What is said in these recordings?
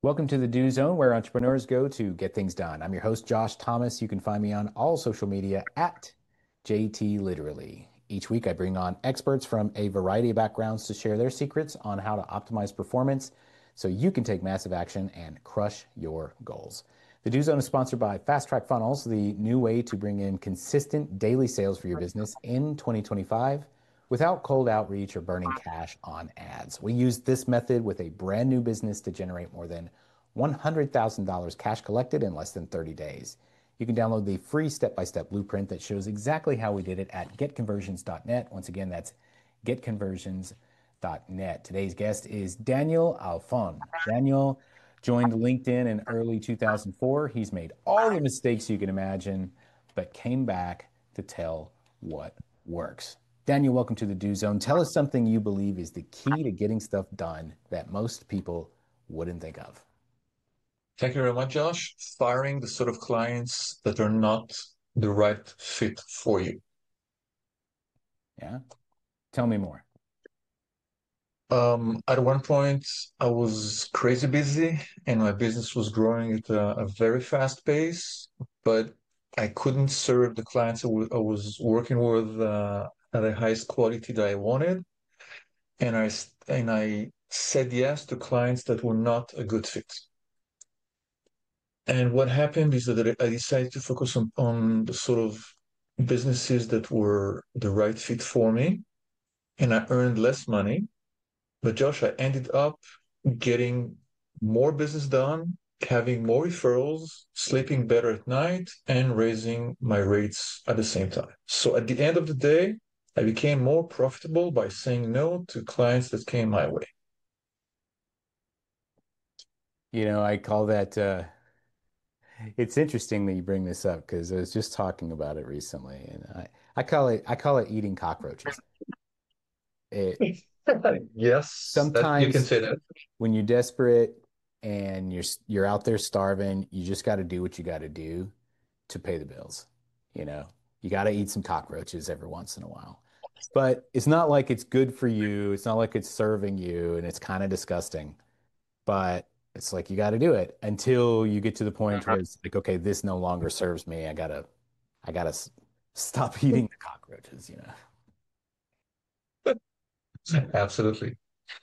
Welcome to the Do Zone, where entrepreneurs go to get things done. I'm your host, Josh Thomas. You can find me on all social media at JT Literally. Each week, I bring on experts from a variety of backgrounds to share their secrets on how to optimize performance so you can take massive action and crush your goals. The Do Zone is sponsored by Fast Track Funnels, the new way to bring in consistent daily sales for your business in 2025 without cold outreach or burning cash on ads. We use this method with a brand new business to generate more than $100,000 cash collected in less than 30 days. You can download the free step-by-step blueprint that shows exactly how we did it at getconversions.net. Once again, that's getconversions.net. Today's guest is Daniel Alfon. Daniel joined LinkedIn in early 2004. He's made all the mistakes you can imagine, but came back to tell what works. Daniel, welcome to the Do Zone. Tell us something you believe is the key to getting stuff done that most people wouldn't think of. Thank you very much, Josh. Firing the sort of clients that are not the right fit for you. Yeah. Tell me more. At one point, I was crazy busy and my business was growing at a very fast pace, but I couldn't serve the clients I was working with at the highest quality that I wanted. And I said yes to clients that were not a good fit. And what happened is that I decided to focus on the sort of businesses that were the right fit for me, and I earned less money. But Josh, I ended up getting more business done, having more referrals, sleeping better at night, and raising my rates at the same time. So at the end of the day, I became more profitable by saying no to clients that came my way. I call that, it's interesting that you bring this up because I was just talking about it recently and I call it eating cockroaches. It Yes, that you can sometimes say that. when you're desperate and you're out there starving, you just got to do what you got to do to pay the bills. You know, you got to eat some cockroaches every once in a while. But it's not like it's good for you. It's not like it's serving you, and it's kind of disgusting. But it's like you got to do it until you get to the point where it's like, okay, this no longer serves me. I gotta stop eating the cockroaches. Absolutely.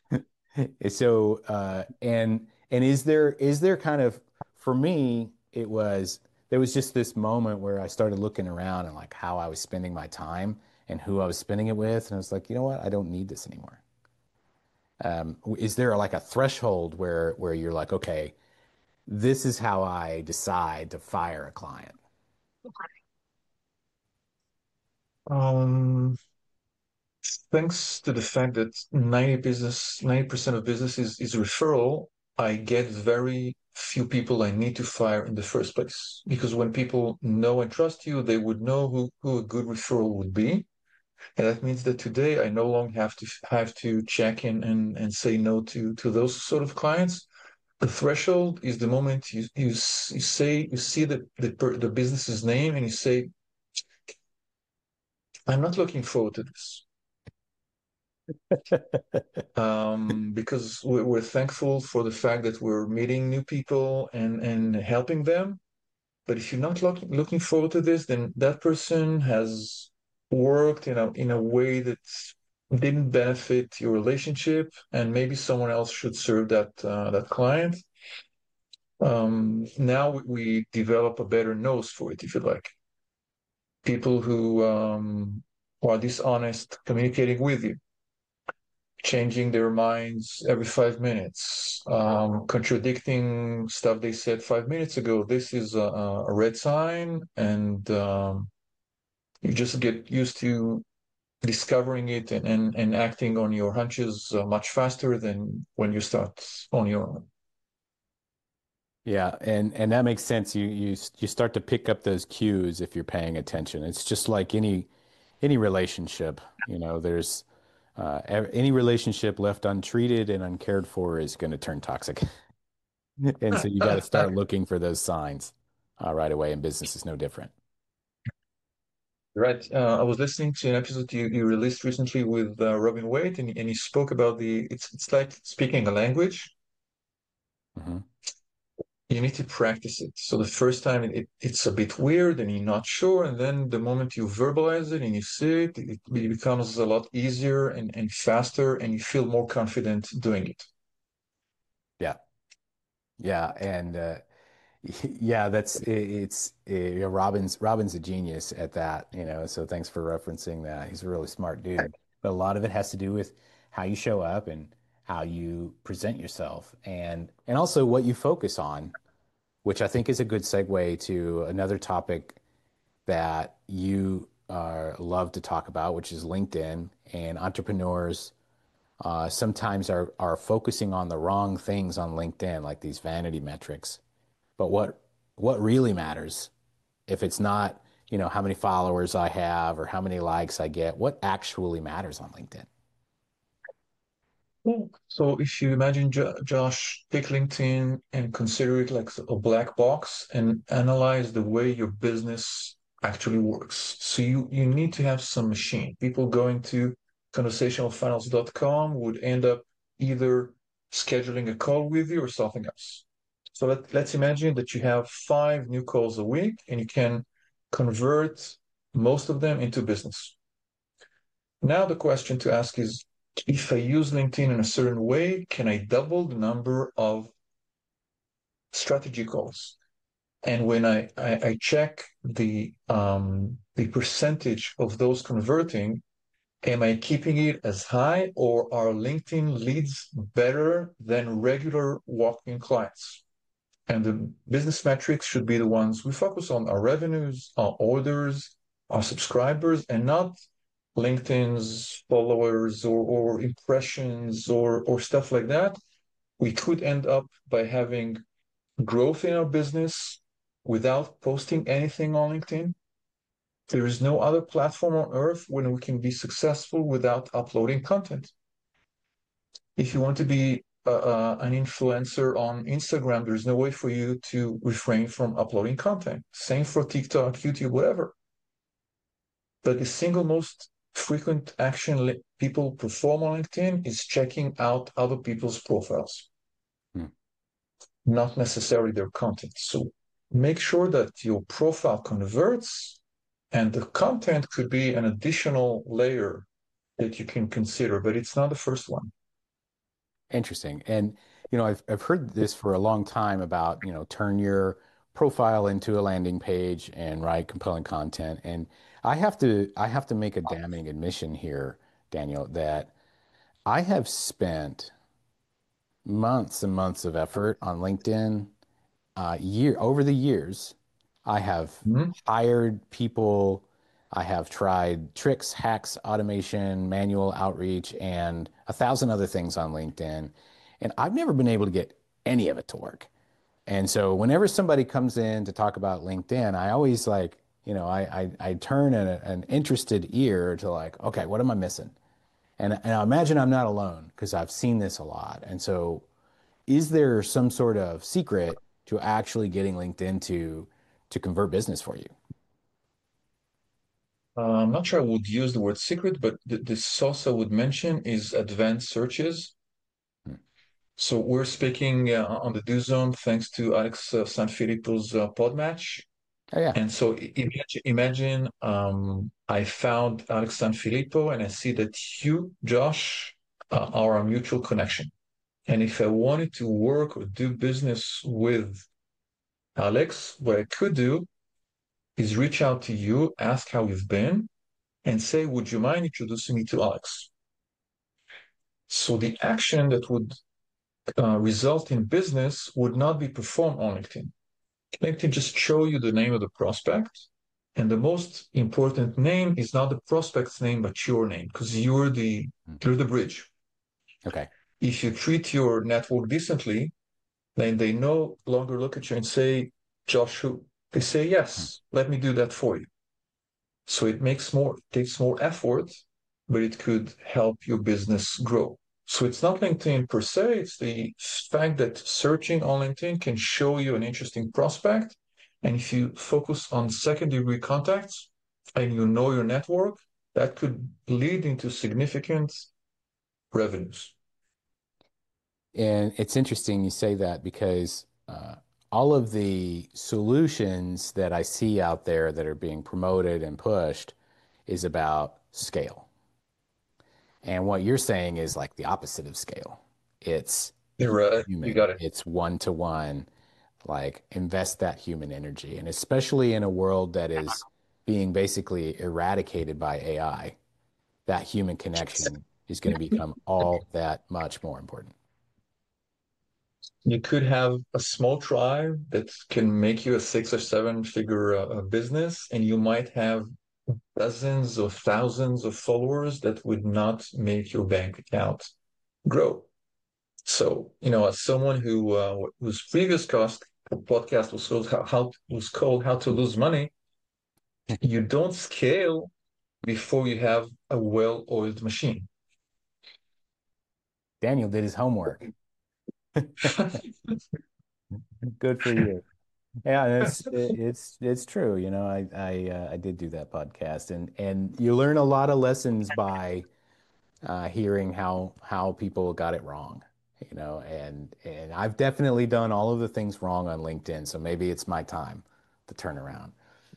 And is there kind of for me there was just this moment where I started looking around and like how I was spending my time and who I was spending it with, and I was like, you know what, I don't need this anymore. Is there like a threshold where you're like, okay, this is how I decide to fire a client? Um, Thanks to the fact that 90% of business is referral, I get very few people I need to fire in the first place. Because when people know and trust you, they would know who a good referral would be. And that means that today I no longer have to check in and say no to those sort of clients. The threshold is the moment you see the business's name and you say, I'm not looking forward to this. Because we're thankful for the fact that we're meeting new people and helping them. But if you're not looking forward to this, then that person has worked in a way that didn't benefit your relationship, and maybe someone else should serve that client. Now we develop a better nose for it, if you like. People who are dishonest communicating with you, changing their minds every 5 minutes, contradicting stuff they said 5 minutes ago. This is a red sign, and you just get used to discovering it and acting on your hunches much faster than when you start on your own. Yeah, and that makes sense. You start to pick up those cues if you're paying attention. It's just like any relationship, there's any relationship left untreated and uncared for is going to turn toxic. And so you got to start looking for those signs right away, and business is no different. Right. I was listening to an episode you released recently with Robin Wade, and he spoke about it's like speaking a language. Hmm. you need to practice it. So the first time it's a bit weird and you're not sure, and then the moment you verbalize it and you see it, it becomes a lot easier and faster, and you feel more confident doing it. Yeah. Yeah. And yeah, Robin's a genius at that, so thanks for referencing that. He's a really smart dude. But a lot of it has to do with how you show up and how you present yourself and also what you focus on, which I think is a good segue to another topic that you love to talk about, which is LinkedIn. And entrepreneurs sometimes are focusing on the wrong things on LinkedIn, like these vanity metrics. But what really matters, if it's not, how many followers I have or how many likes I get, what actually matters on LinkedIn? Cool. So if you imagine, Josh, take LinkedIn and consider it like a black box and analyze the way your business actually works. So you need to have some machine. People going to conversationalfinance.com would end up either scheduling a call with you or something else. So let's imagine that you have 5 new calls a week and you can convert most of them into business. Now the question to ask is, if I use LinkedIn in a certain way, can I double the number of strategy calls? And when I check the percentage of those converting, am I keeping it as high, or are LinkedIn leads better than regular walk-in clients? And the business metrics should be the ones we focus on: our revenues, our orders, our subscribers, and not LinkedIn's followers or impressions or stuff like that. We could end up by having growth in our business without posting anything on LinkedIn. There is no other platform on earth when we can be successful without uploading content. If you want to be an influencer on Instagram, there's no way for you to refrain from uploading content. Same for TikTok, YouTube, whatever. But the single most frequent action people perform on LinkedIn is checking out other people's profiles, Hmm. not necessarily their content. So make sure that your profile converts, and the content could be an additional layer that you can consider, but it's not the first one. Interesting. And I've heard this for a long time about, turn your profile into a landing page and write compelling content. And I have to make a damning admission here, Daniel, that I have spent months and months of effort on LinkedIn. Over the years, I have Mhm. hired people. I have tried tricks, hacks, automation, manual outreach, and a thousand other things on LinkedIn. And I've never been able to get any of it to work. And so whenever somebody comes in to talk about LinkedIn, I always like, I turn an interested ear to like, okay, what am I missing? And I imagine I'm not alone because I've seen this a lot. And so is there some sort of secret to actually getting LinkedIn to convert business for you? I'm not sure I would use the word secret, but the sauce I would mention is advanced searches. Hmm. So we're speaking on the Do Zone thanks to Alex Sanfilippo's Podmatch. Oh yeah. And so imagine I found Alex Sanfilippo and I see that you, Josh, are a mutual connection. And if I wanted to work or do business with Alex, what I could do is reach out to you, ask how you've been, and say, would you mind introducing me to Alex? So the action that would result in business would not be performed on LinkedIn. LinkedIn just show you the name of the prospect. And the most important name is not the prospect's name, but your name, because Hmm. you're the bridge. Okay. If you treat your network decently, then they no longer look at you and say, Josh, who? They say, Hmm. yes, let me do that for you. So takes more effort, but it could help your business grow. So it's not LinkedIn per se, it's the fact that searching on LinkedIn can show you an interesting prospect. And if you focus on second degree contacts and you know your network, that could lead into significant revenues. And it's interesting you say that because all of the solutions that I see out there that are being promoted and pushed is about scale. And what you're saying is like the opposite of scale. It's You're right. You human, got it. it's one to one. Like invest that human energy. And especially in a world that is being basically eradicated by AI, that human connection is going to become all that much more important. You could have a small tribe that can make you a 6 or 7 figure business, and you might have dozens or thousands of followers that would not make your bank account grow. So, as someone whose previous podcast was called How to Lose Money, you don't scale before you have a well-oiled machine. Daniel did his homework. Good for you. Yeah, it's true. I did do that podcast, and you learn a lot of lessons by hearing how people got it wrong. And I've definitely done all of the things wrong on LinkedIn, so maybe it's my time to turn around.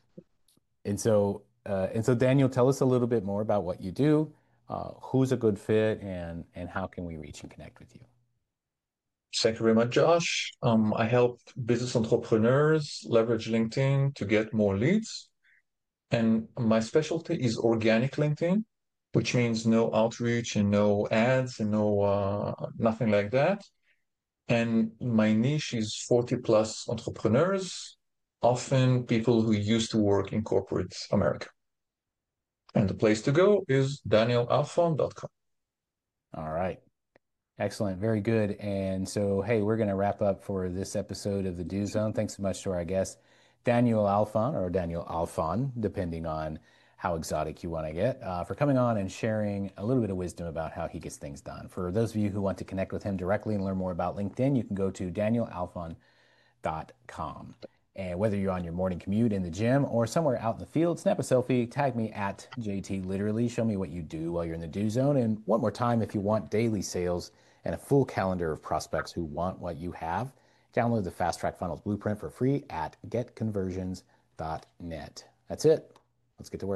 And so Daniel, tell us a little bit more about what you do, who's a good fit, and how can we reach and connect with you? Thank you very much, Josh. I help business entrepreneurs leverage LinkedIn to get more leads. And my specialty is organic LinkedIn, which means no outreach and no ads and no nothing like that. And my niche is 40 plus entrepreneurs, often people who used to work in corporate America. And the place to go is danielalfon.com. All right. Excellent. Very good. And so, hey, we're going to wrap up for this episode of the Do Zone. Thanks so much to our guest, Daniel Alfon, or Daniel Alfon, depending on how exotic you want to get, for coming on and sharing a little bit of wisdom about how he gets things done. For those of you who want to connect with him directly and learn more about LinkedIn, you can go to danielalfon.com. And whether you're on your morning commute in the gym or somewhere out in the field, snap a selfie, tag me at JT Literally, show me what you do while you're in the Do Zone. And one more time, if you want daily sales and a full calendar of prospects who want what you have, download the Fast Track Funnels Blueprint for free at getconversions.net. That's it. Let's get to work.